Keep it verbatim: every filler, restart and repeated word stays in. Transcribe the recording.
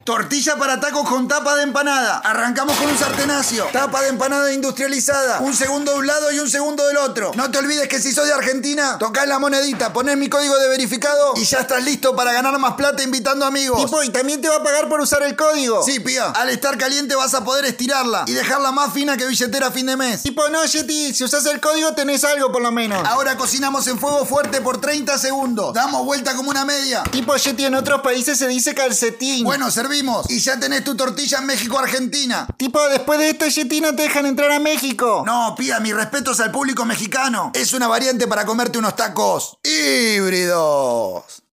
Tortilla para tacos con tapa de empanada. Arrancamos con un sartenacio. Tapa de empanada industrializada. Un segundo de un lado y un segundo del otro. No te olvides que si sos de Argentina, tocá en la monedita, ponés mi código de verificado y ya estás listo para ganar más plata invitando amigos. Tipo, ¿y también te va a pagar por usar el código? Sí, pía. Al estar caliente vas a poder estirarla y dejarla más fina que billetera a fin de mes. Tipo, no, Yeti, si usas el código tenés algo por lo menos. Ahora cocinamos en fuego fuerte por treinta segundos. Damos vuelta como una media. Tipo, Yeti, en otros países se dice calcetín. Bueno, servimos. Y ya tenés tu tortilla en México-Argentina. Tipo, después de esto, Yeti, no te dejan entrar a México. No, pía, mis respetos al público mexicano. Es una variante para comerte unos tacos híbridos.